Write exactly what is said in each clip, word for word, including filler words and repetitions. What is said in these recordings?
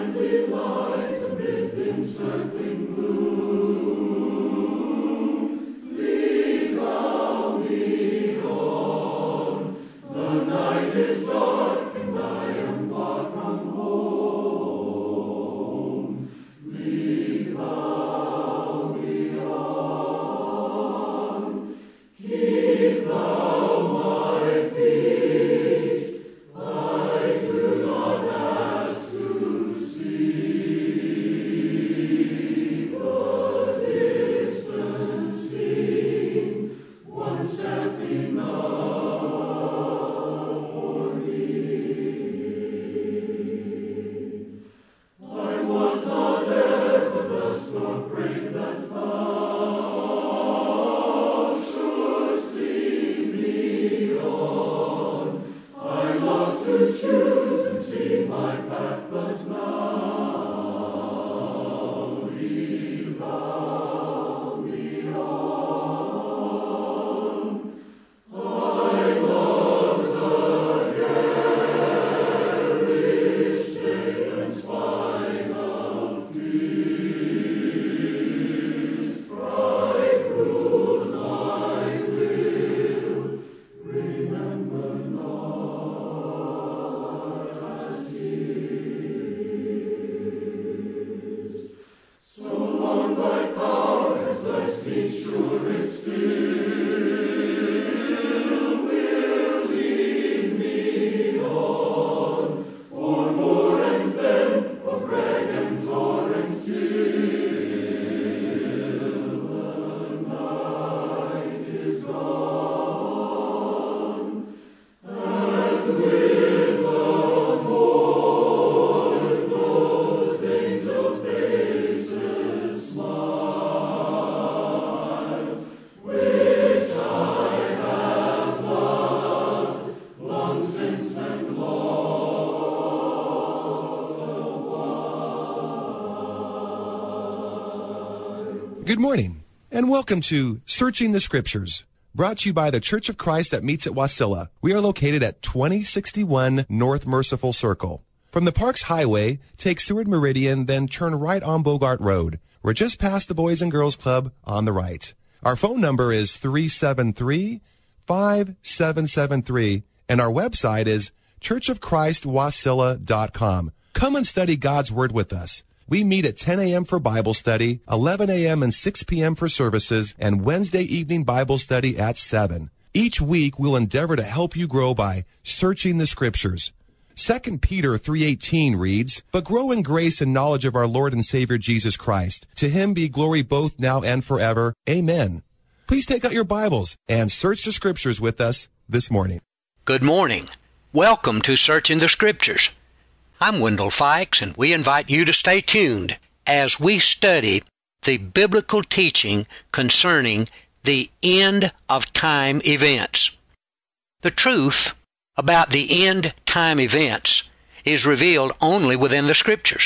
Good morning, and welcome to Searching the Scriptures, brought to you by the Church of Christ that meets at Wasilla. We are located at twenty sixty-one North Merciful Circle. From the Parks Highway, take Seward Meridian, then turn right on Bogart Road. We're just past the Boys and Girls Club on the right. Our phone number is three seven three, five seven seven three, and our website is church of christ wasilla dot com. Come and study God's Word with us. We meet at ten a.m. for Bible study, eleven a.m. and six p.m. for services, and Wednesday evening Bible study at seven. Each week, we'll endeavor to help you grow by searching the Scriptures. Second Peter three eighteen reads, "But grow in grace and knowledge of our Lord and Savior Jesus Christ. To him be glory both now and forever. Amen." Please take out your Bibles and search the Scriptures with us this morning. Good morning. Welcome to Searching the Scriptures. I'm Wendell Fikes, and we invite you to stay tuned as we study the biblical teaching concerning the end of time events. The truth about the end time events is revealed only within the Scriptures.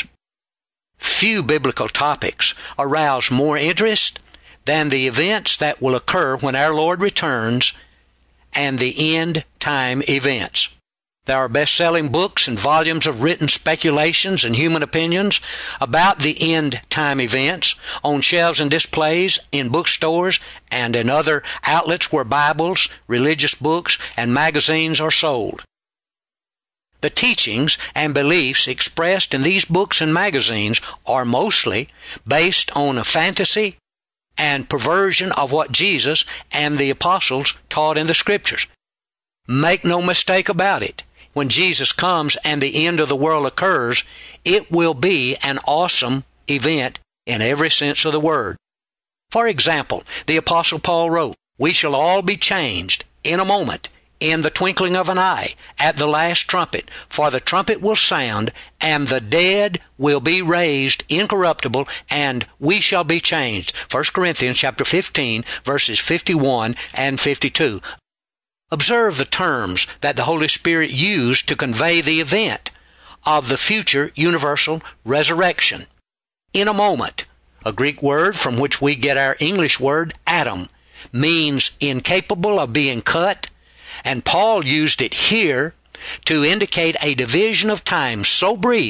Few biblical topics arouse more interest than the events that will occur when our Lord returns and the end time events. There are best-selling books and volumes of written speculations and human opinions about the end-time events on shelves and displays in bookstores and in other outlets where Bibles, religious books, and magazines are sold. The teachings and beliefs expressed in these books and magazines are mostly based on a fantasy and perversion of what Jesus and the apostles taught in the Scriptures. Make no mistake about it. When Jesus comes and the end of the world occurs, it will be an awesome event in every sense of the word. For example, the Apostle Paul wrote, "We shall all be changed in a moment, in the twinkling of an eye, at the last trumpet. For the trumpet will sound, and the dead will be raised incorruptible, and we shall be changed." First Corinthians chapter fifteen, verses fifty-one and fifty-two. Observe the terms that the Holy Spirit used to convey the event of the future universal resurrection. In a moment, a Greek word from which we get our English word atom, means incapable of being cut, and Paul used it here to indicate a division of time so brief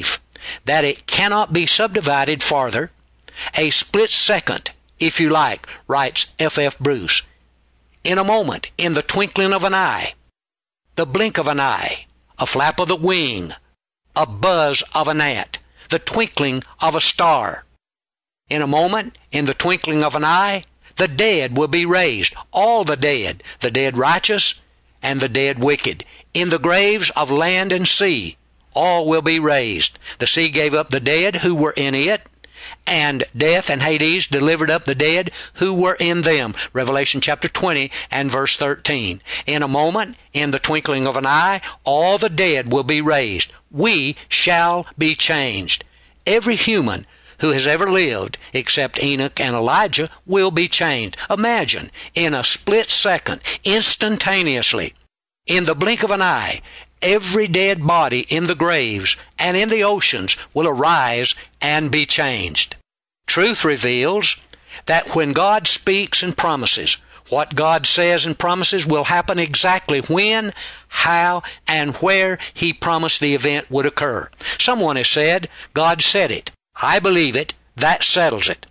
that it cannot be subdivided farther. A split second, if you like, writes F F Bruce. In a moment, in the twinkling of an eye, the blink of an eye, a flap of the wing, a buzz of a gnat, the twinkling of a star. In a moment, in the twinkling of an eye, the dead will be raised, all the dead, the dead righteous and the dead wicked. In the graves of land and sea, all will be raised. The sea gave up the dead who were in it, and death and Hades delivered up the dead who were in them. Revelation chapter twenty and verse thirteen. In a moment, in the twinkling of an eye, all the dead will be raised. We shall be changed. Every human who has ever lived, except Enoch and Elijah, will be changed. Imagine, in a split second, instantaneously, in the blink of an eye, every dead body in the graves and in the oceans will arise and be changed. Truth reveals that when God speaks and promises, what God says and promises will happen exactly when, how, and where He promised the event would occur. Someone has said, God said it. I believe it. That settles it.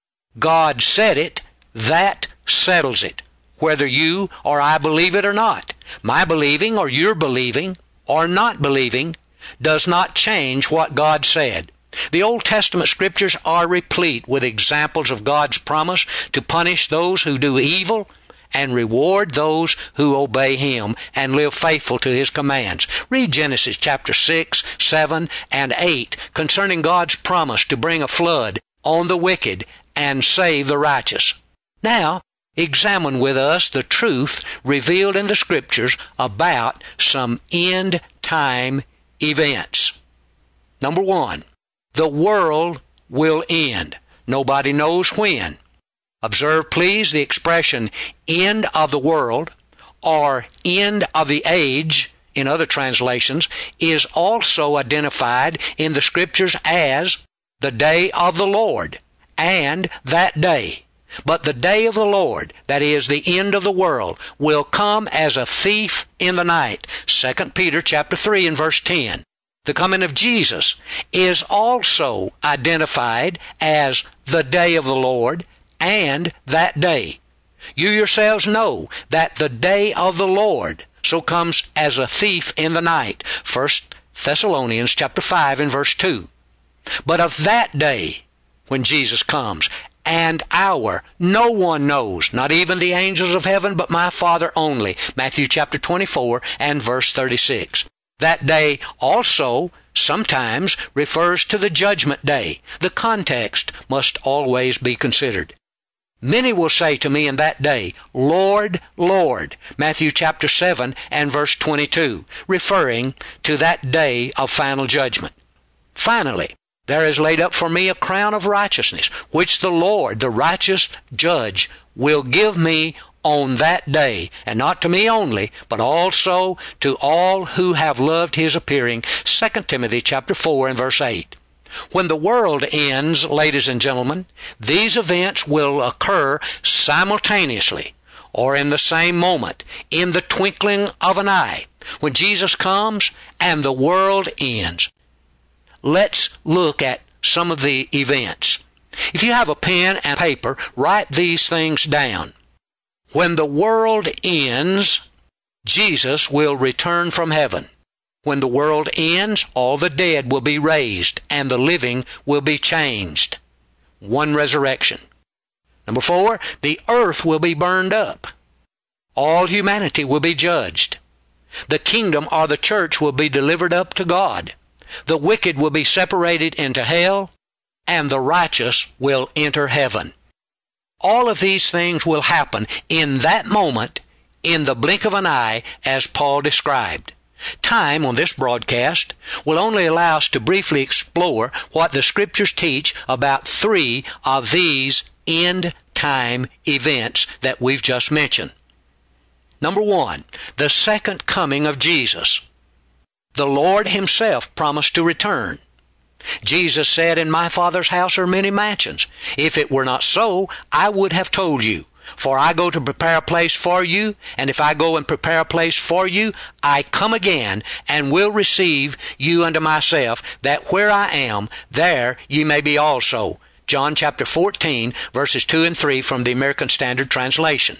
God said it. That settles it. Whether you or I believe it or not. My believing or your believing or not believing does not change what God said. The Old Testament Scriptures are replete with examples of God's promise to punish those who do evil and reward those who obey Him and live faithful to His commands. Read Genesis chapter six, seven, and eight concerning God's promise to bring a flood on the wicked and save the righteous. Now, examine with us the truth revealed in the Scriptures about some end-time events. Number one, the world will end. Nobody knows when. Observe, please, the expression end of the world or end of the age, in other translations, is also identified in the Scriptures as the day of the Lord and that day. But the day of the Lord, that is, the end of the world, will come as a thief in the night. Second Peter chapter three and verse ten. The coming of Jesus is also identified as the day of the Lord and that day. You yourselves know that the day of the Lord so comes as a thief in the night. First Thessalonians chapter five and verse two. But of that day when Jesus comes and hour, no one knows, not even the angels of heaven, but my Father only. Matthew chapter twenty-four and verse thirty-six. That day also sometimes refers to the judgment day. The context must always be considered. Many will say to me in that day, Lord, Lord, Matthew chapter seven and verse twenty-two, referring to that day of final judgment. Finally, there is laid up for me a crown of righteousness, which the Lord, the righteous judge, will give me on that day, and not to me only, but also to all who have loved His appearing. Second Timothy chapter four and verse eight. When the world ends, ladies and gentlemen, these events will occur simultaneously, or in the same moment, in the twinkling of an eye, when Jesus comes and the world ends. Let's look at some of the events. If you have a pen and paper, write these things down. When the world ends, Jesus will return from heaven. When the world ends, all the dead will be raised, and the living will be changed. One resurrection. Number four, the earth will be burned up. All humanity will be judged. The kingdom or the church will be delivered up to God. The wicked will be separated into hell, and the righteous will enter heaven. All of these things will happen in that moment, in the blink of an eye, as Paul described. Time on this broadcast will only allow us to briefly explore what the Scriptures teach about three of these end-time events that we've just mentioned. Number one, the second coming of Jesus. The Lord Himself promised to return. Jesus said, in my Father's house are many mansions. If it were not so, I would have told you. For I go to prepare a place for you, and if I go and prepare a place for you, I come again, and will receive you unto myself, that where I am, there ye may be also. John chapter fourteen, verses two and three from the American Standard Translation.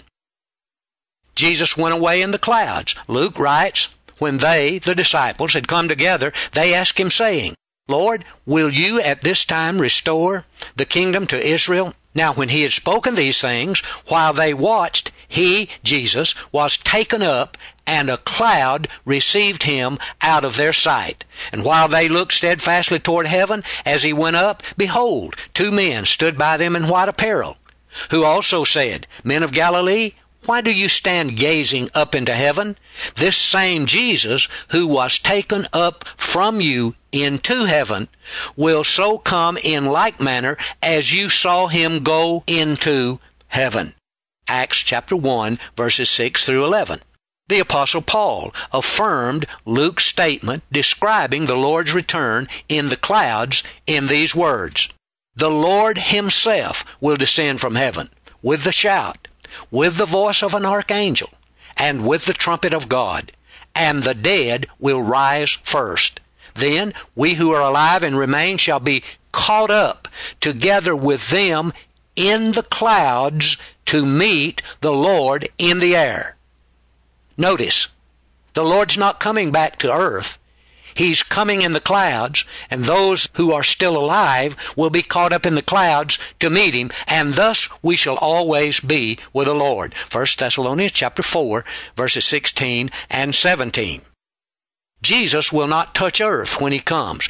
Jesus went away in the clouds. Luke writes, when they, the disciples, had come together, they asked him, saying, Lord, will you at this time restore the kingdom to Israel? Now when he had spoken these things, while they watched, he, Jesus, was taken up, and a cloud received him out of their sight. And while they looked steadfastly toward heaven, as he went up, behold, two men stood by them in white apparel, who also said, Men of Galilee, why do you stand gazing up into heaven? This same Jesus, who was taken up from you into heaven, will so come in like manner as you saw him go into heaven. Acts chapter one, verses six through eleven. The Apostle Paul affirmed Luke's statement describing the Lord's return in the clouds in these words, The Lord himself will descend from heaven with the shout, with the voice of an archangel, and with the trumpet of God, and the dead will rise first. Then we who are alive and remain shall be caught up together with them in the clouds to meet the Lord in the air. Notice, the Lord's not coming back to earth. He's coming in the clouds, and those who are still alive will be caught up in the clouds to meet him, and thus we shall always be with the Lord. First Thessalonians chapter four, verses sixteen and seventeen. Jesus will not touch earth when he comes.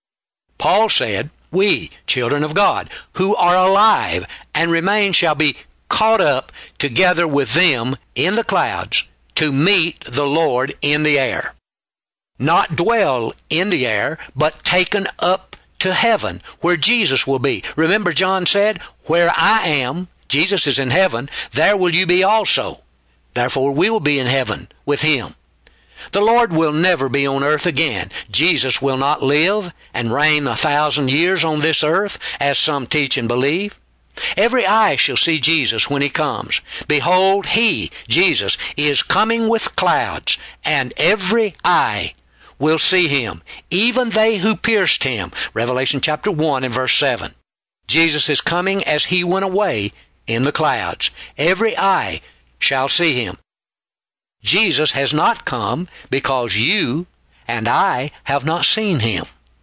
Paul said, we, children of God, who are alive and remain shall be caught up together with them in the clouds to meet the Lord in the air. Not dwell in the air, but taken up to heaven, where Jesus will be. Remember, John said, where I am, Jesus is in heaven, there will you be also. Therefore we will be in heaven with him. The Lord will never be on earth again. Jesus will not live and reign a thousand years on this earth, as some teach and believe. Every eye shall see Jesus when he comes. Behold, he, Jesus, is coming with clouds, and every eye will see him, even they who pierced him. Revelation chapter one and verse seven. Jesus is coming as he went away in the clouds. Every eye shall see him. Jesus has not come because you and I have not seen him.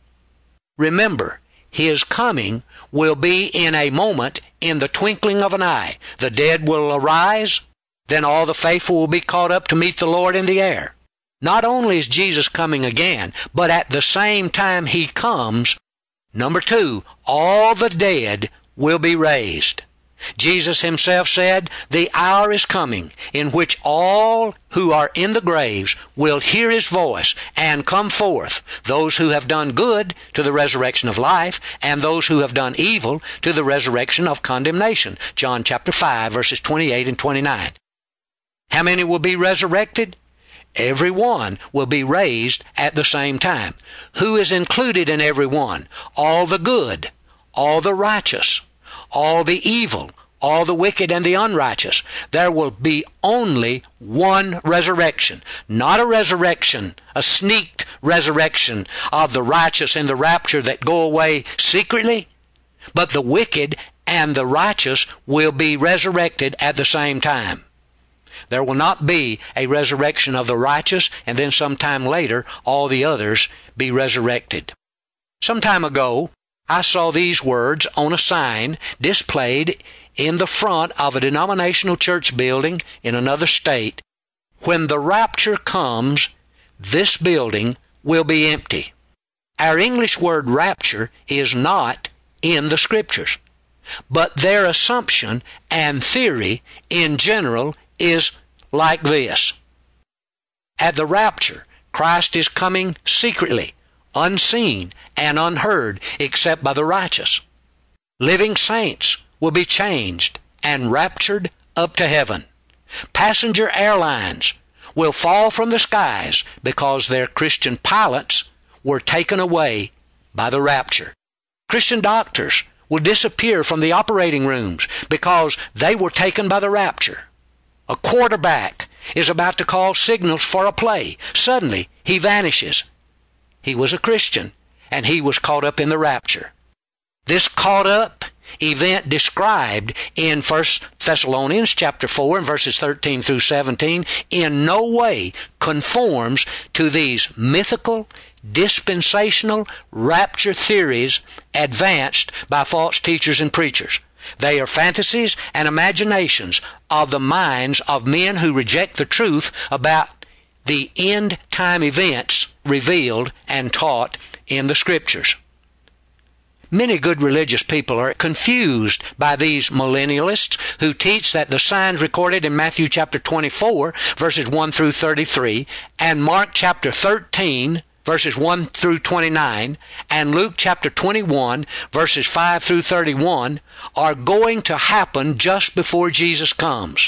Remember, his coming will be in a moment, in the twinkling of an eye. The dead will arise, then all the faithful will be caught up to meet the Lord in the air. Not only is Jesus coming again, but at the same time he comes, number two, all the dead will be raised. Jesus himself said, the hour is coming in which all who are in the graves will hear his voice and come forth, those who have done good to the resurrection of life, and those who have done evil to the resurrection of condemnation. John chapter five, verses twenty-eight and twenty-nine. How many will be resurrected? Every one will be raised at the same time. Who is included in every one? All the good, all the righteous, all the evil, all the wicked and the unrighteous. There will be only one resurrection, not a resurrection, a sneaked resurrection of the righteous in the rapture that go away secretly, but the wicked and the righteous will be resurrected at the same time. There will not be a resurrection of the righteous and then sometime later all the others be resurrected. Some time ago, I saw these words on a sign displayed in the front of a denominational church building in another state. When the rapture comes, this building will be empty. Our English word rapture is not in the Scriptures, but their assumption and theory in general is like this. At the rapture, Christ is coming secretly, unseen and unheard except by the righteous. Living saints will be changed and raptured up to heaven. Passenger airlines will fall from the skies because their Christian pilots were taken away by the rapture. Christian doctors will disappear from the operating rooms because they were taken by the rapture. A quarterback is about to call signals for a play. Suddenly, he vanishes. He was a Christian, and he was caught up in the rapture. This caught up event described in First Thessalonians chapter four and verses thirteen through seventeen in no way conforms to these mythical, dispensational rapture theories advanced by false teachers and preachers. They are fantasies and imaginations of the minds of men who reject the truth about the end-time events revealed and taught in the Scriptures. Many good religious people are confused by these millennialists who teach that the signs recorded in Matthew chapter twenty-four, verses one through thirty-three, and Mark chapter thirteen, verses one through twenty-nine, and Luke chapter twenty-one, verses five through thirty-one, are going to happen just before Jesus comes.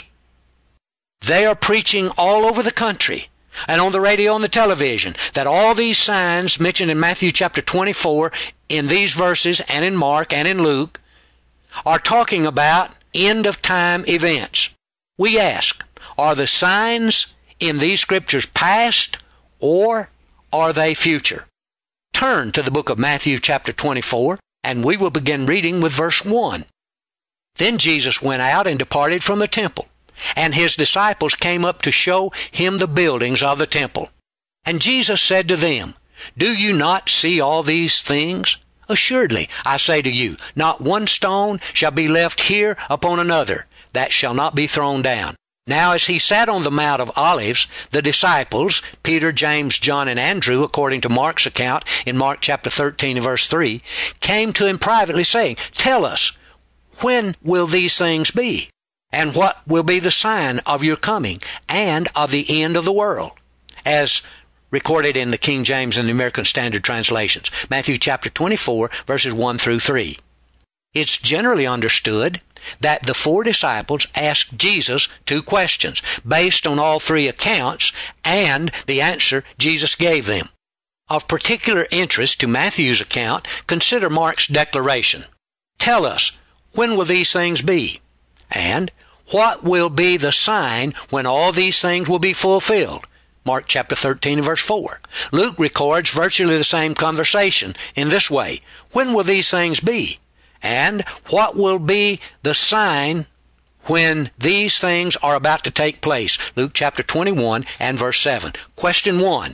They are preaching all over the country and on the radio and the television that all these signs mentioned in Matthew chapter twenty-four, in these verses and in Mark and in Luke, are talking about end-of-time events. We ask, are the signs in these scriptures past or are they future? Turn to the book of Matthew chapter twenty-four, and we will begin reading with verse one. Then Jesus went out and departed from the temple, and his disciples came up to show him the buildings of the temple. And Jesus said to them, Do you not see all these things? Assuredly, I say to you, not one stone shall be left here upon another, that shall not be thrown down. Now as he sat on the Mount of Olives, the disciples, Peter, James, John, and Andrew, according to Mark's account in Mark chapter thirteen and verse three, came to him privately, saying, Tell us, when will these things be? And what will be the sign of your coming and of the end of the world? As recorded in the King James and the American Standard translations, Matthew chapter twenty-four, verses one through three. It's generally understood that the four disciples asked Jesus two questions based on all three accounts and the answer Jesus gave them. Of particular interest to Matthew's account, consider Mark's declaration. Tell us, when will these things be? And what will be the sign when all these things will be fulfilled? Mark chapter thirteen and verse four. Luke records virtually the same conversation in this way. When will these things be? And what will be the sign when these things are about to take place? Luke chapter twenty-one and verse seven. Question one.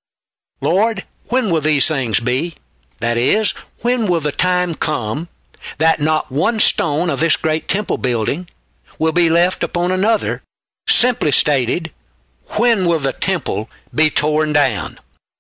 Lord, when will these things be? That is, when will the time come that not one stone of this great temple building will be left upon another? Simply stated, when will the temple be torn down?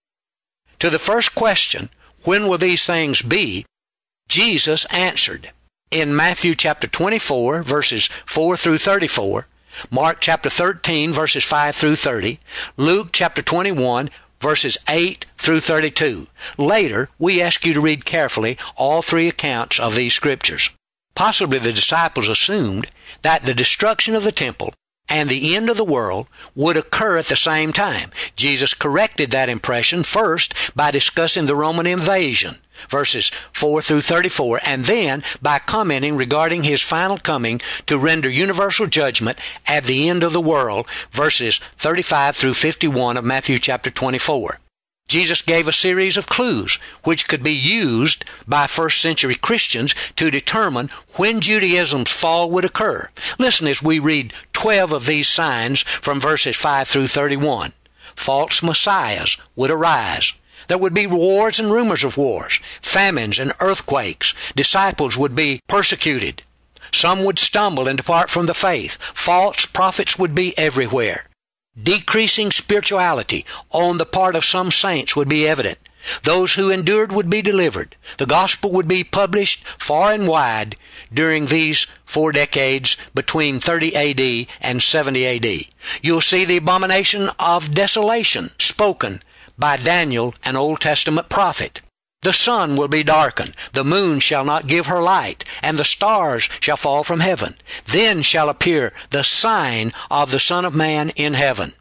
To the first question, when will these things be, Jesus answered in Matthew chapter twenty-four, verses four through thirty-four, Mark chapter thirteen, verses five through thirty, Luke chapter twenty-one, verses eight through thirty-two. Later, we ask you to read carefully all three accounts of these scriptures. Possibly the disciples assumed that the destruction of the temple and the end of the world would occur at the same time. Jesus corrected that impression first by discussing the Roman invasion, verses four through thirty-four, and then by commenting regarding his final coming to render universal judgment at the end of the world, verses thirty-five through fifty-one of Matthew chapter twenty-four. Jesus gave a series of clues which could be used by first century Christians to determine when Judaism's fall would occur. Listen as we read twelve of these signs from verses five through thirty-one. False messiahs would arise. There would be wars and rumors of wars, famines and earthquakes. Disciples would be persecuted. Some would stumble and depart from the faith. False prophets would be everywhere. Decreasing spirituality on the part of some saints would be evident. Those who endured would be delivered. The gospel would be published far and wide during these four decades between thirty A D and seventy A D. You'll see the abomination of desolation spoken by Daniel, an Old Testament prophet. The sun will be darkened, the moon shall not give her light, and the stars shall fall from heaven. Then shall appear the sign of the Son of Man in heaven.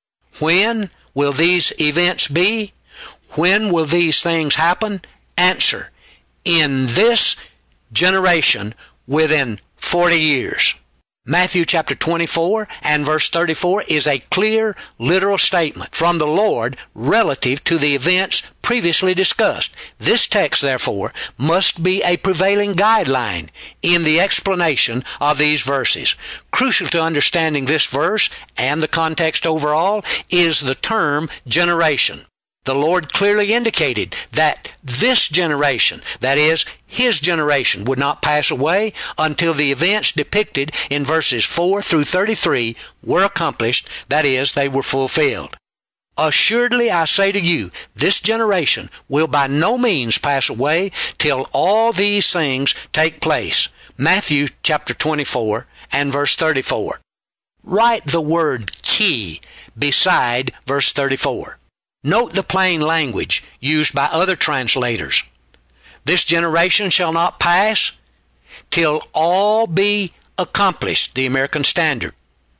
When will these events be? When will these things happen? Answer: in this generation within forty years. Matthew chapter twenty-four and verse thirty-four is a clear, literal statement from the Lord relative to the events previously discussed. This text, therefore, must be a prevailing guideline in the explanation of these verses. Crucial to understanding this verse and the context overall is the term generation. The Lord clearly indicated that this generation, that is, His generation, would not pass away until the events depicted in verses four through thirty-three were accomplished, that is, they were fulfilled. Assuredly, I say to you, this generation will by no means pass away till all these things take place. Matthew chapter twenty-four and verse thirty-four. Write the word key beside verse thirty-four. Note the plain language used by other translators. This generation shall not pass till all be accomplished, the American Standard.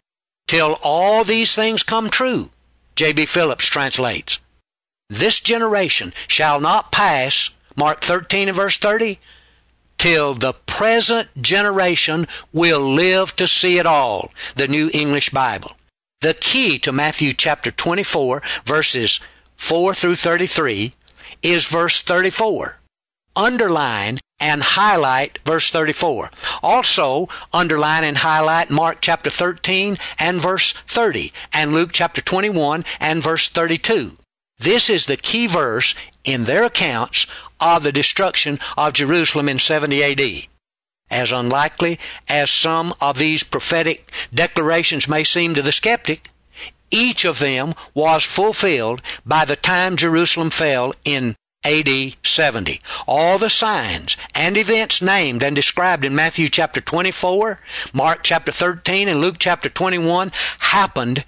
Till all these things come true, J B Phillips translates. This generation shall not pass, Mark thirteen and verse thirty, till the present generation will live to see it all, the New English Bible. The key to Matthew chapter twenty-four, verses four through thirty-three, is verse thirty-four. Underline and highlight verse thirty-four. Also, underline and highlight Mark chapter thirteen and verse thirty, and Luke chapter twenty-one and verse thirty-two. This is the key verse in their accounts of the destruction of Jerusalem in seventy A D. As unlikely as some of these prophetic declarations may seem to the skeptic, each of them was fulfilled by the time Jerusalem fell in A D seventy. All the signs and events named and described in Matthew chapter twenty-four, Mark chapter thirteen, and Luke chapter twenty-one happened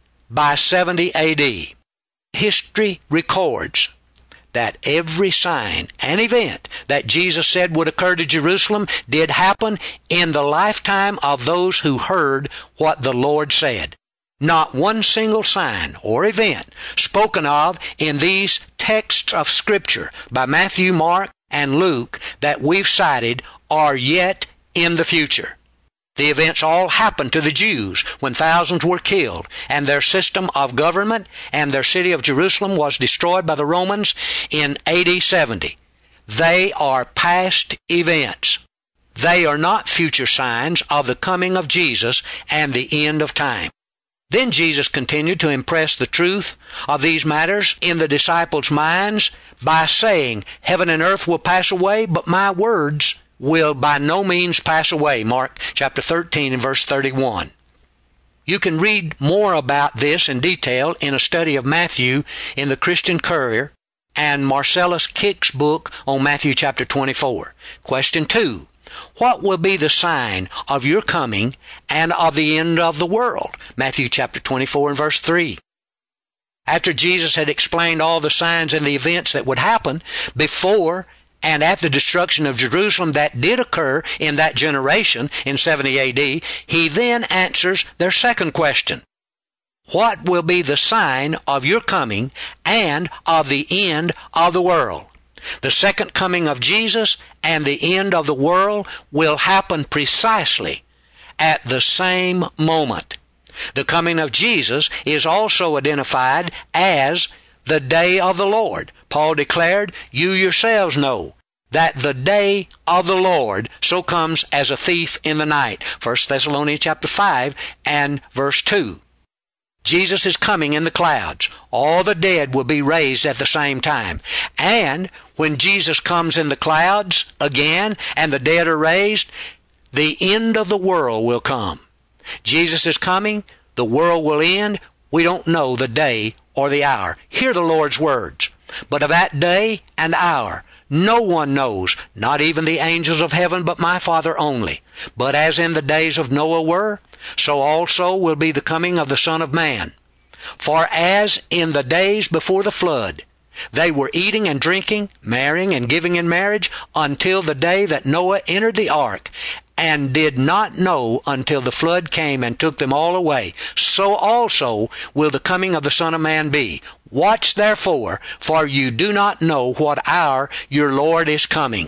by seventy A D. History records that every sign and event that Jesus said would occur to Jerusalem did happen in the lifetime of those who heard what the Lord said. Not one single sign or event spoken of in these texts of Scripture by Matthew, Mark, and Luke that we've cited are yet in the future. The events all happened to the Jews when thousands were killed, and their system of government and their city of Jerusalem was destroyed by the Romans in A D seventy. They are past events. They are not future signs of the coming of Jesus and the end of time. Then Jesus continued to impress the truth of these matters in the disciples' minds by saying, "Heaven and earth will pass away, but my words will by no means pass away." Mark chapter thirteen and verse thirty-one. You can read more about this in detail in a study of Matthew in the Christian Courier and Marcellus Kick's book on Matthew chapter twenty-four. Question two. What will be the sign of your coming and of the end of the world? Matthew chapter twenty-four and verse three. After Jesus had explained all the signs and the events that would happen before and at the destruction of Jerusalem that did occur in that generation in seventy A D, he then answers their second question. What will be the sign of your coming and of the end of the world? The second coming of Jesus and the end of the world will happen precisely at the same moment. The coming of Jesus is also identified as the day of the Lord. Paul declared, "You yourselves know that the day of the Lord so comes as a thief in the night." First Thessalonians chapter five and verse two. Jesus is coming in the clouds. All the dead will be raised at the same time. And when Jesus comes in the clouds again and the dead are raised, the end of the world will come. Jesus is coming. The world will end. We don't know the day or the hour. Hear the Lord's words. "But of that day and hour no one knows, not even the angels of heaven, but my Father only. But as in the days of Noah were, so also will be the coming of the Son of Man. For as in the days before the flood, they were eating and drinking, marrying and giving in marriage, until the day that Noah entered the ark, and did not know until the flood came and took them all away, so also will the coming of the Son of Man be. Watch therefore, for you do not know what hour your Lord is coming."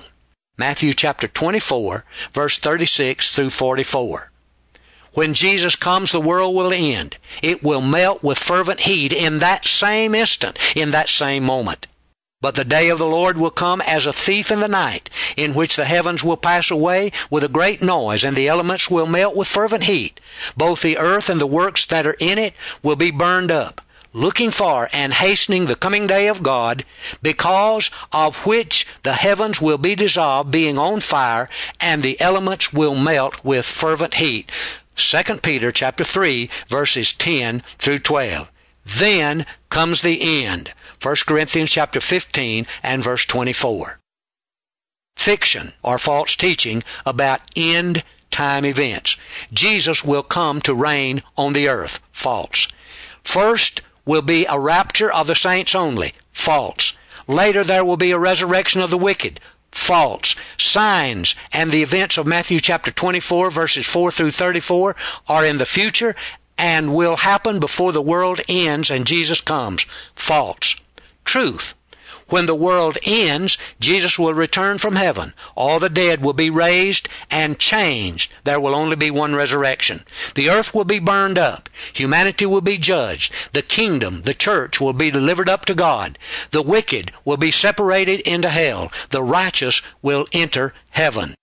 Matthew chapter twenty-four, verse thirty-six through forty-four. When Jesus comes, the world will end. It will melt with fervent heat in that same instant, in that same moment. But the day of the Lord will come as a thief in the night, in which the heavens will pass away with a great noise, and the elements will melt with fervent heat. Both the earth and the works that are in it will be burned up, looking for and hastening the coming day of God, because of which the heavens will be dissolved, being on fire, and the elements will melt with fervent heat. Second Peter chapter three, verses ten through twelve. Then comes the end. First Corinthians chapter fifteen and verse twenty-four. Fiction or false teaching about end time events. Jesus will come to reign on the earth. False. First will be a rapture of the saints only. False. Later there will be a resurrection of the wicked. False. Signs and the events of Matthew chapter twenty-four, verses four through thirty-four are in the future and will happen before the world ends and Jesus comes. False. Truth. When the world ends, Jesus will return from heaven. All the dead will be raised and changed. There will only be one resurrection. The earth will be burned up. Humanity will be judged. The kingdom, the church, will be delivered up to God. The wicked will be separated into hell. The righteous will enter heaven.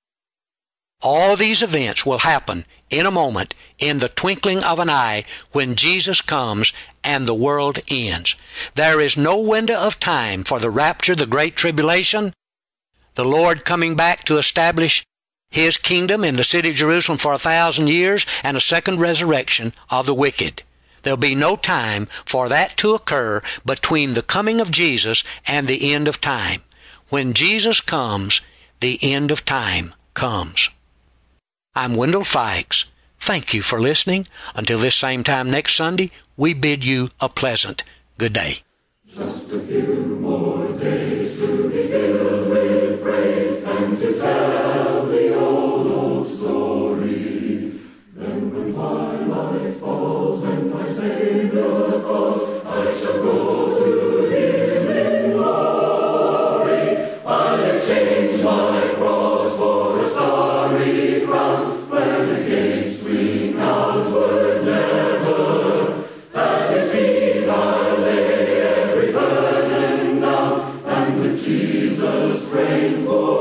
All these events will happen in a moment, in the twinkling of an eye, when Jesus comes and the world ends. There is no window of time for the rapture, the great tribulation, the Lord coming back to establish His kingdom in the city of Jerusalem for a thousand years, and a second resurrection of the wicked. There'll be no time for that to occur between the coming of Jesus and the end of time. When Jesus comes, the end of time comes. I'm Wendell Fikes. Thank you for listening. Until this same time next Sunday, we bid you a pleasant good day. Just a few more days to be filled with praise and to tell the old, old story. Then when twilight falls and my Savior calls, I shall go to Him in glory. I'll exchange my cross for a starry crown, where the gates swing outward never. At His feet I'll lay every burden down, and with Jesus reign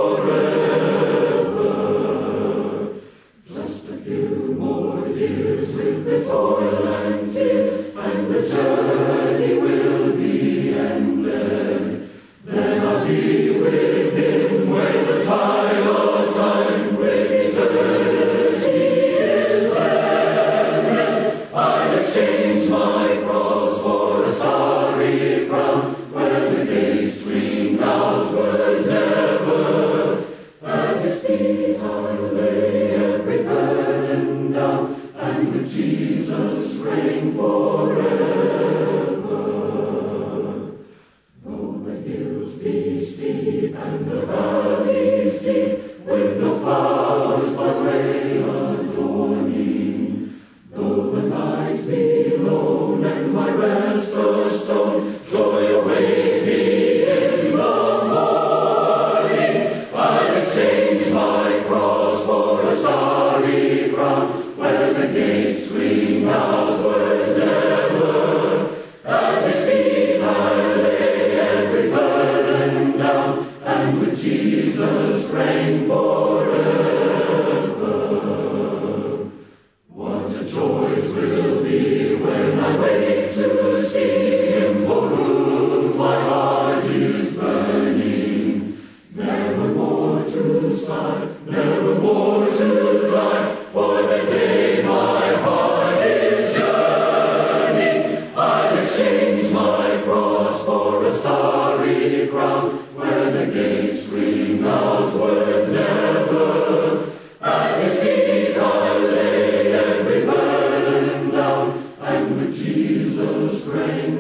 forever. Just a few more years with the toil and tears, and the journey will be ended. Then I'll be with Him where the tide of time with eternity is ended. I'll exchange my cross for a starry crown, where the gates swing outward never. At His feet I'll lay every burden down, and with Jesus reign forever. Though the hills be steep and the valleys deep, with no flowers by way adorning, though the night be lone and my rest a stone, joy awaits me in the morning. I'll exchange my cross for a starry crown, where the gates swing outward never. At His feet I'll lay every burden down, and with Jesus reign forever. What a joy it will be when I wake to see Him for whom my heart is burning. Never more to sigh, never more to die, for the day my heart is yearning. I'll exchange my cross for a starry crown, where the gates swing outward never. At His feet I'll lay every burden down, and with Jesus reign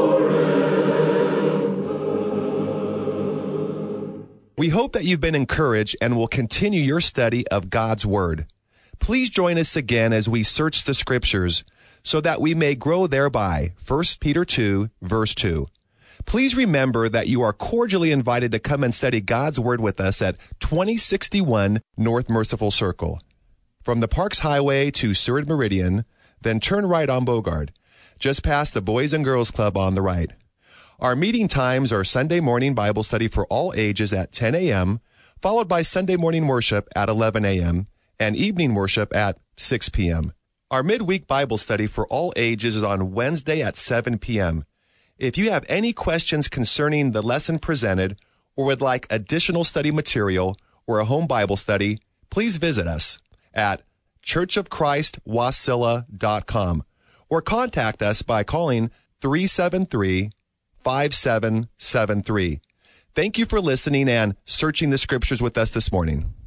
forever. We hope that you've been encouraged and will continue your study of God's Word. Please join us again as we search the Scriptures, so that we may grow thereby. First Peter two, verse two. Please remember that you are cordially invited to come and study God's Word with us at twenty sixty-one North Merciful Circle. From the Parks Highway to Seward Meridian, then turn right on Bogard, just past the Boys and Girls Club on the right. Our meeting times are Sunday morning Bible study for all ages at ten a.m., followed by Sunday morning worship at eleven a.m., and evening worship at six p.m. Our midweek Bible study for all ages is on Wednesday at seven p.m. If you have any questions concerning the lesson presented or would like additional study material or a home Bible study, please visit us at church of christ wasilla dot com or contact us by calling three seven three, five seven seven three. Thank you for listening and searching the Scriptures with us this morning.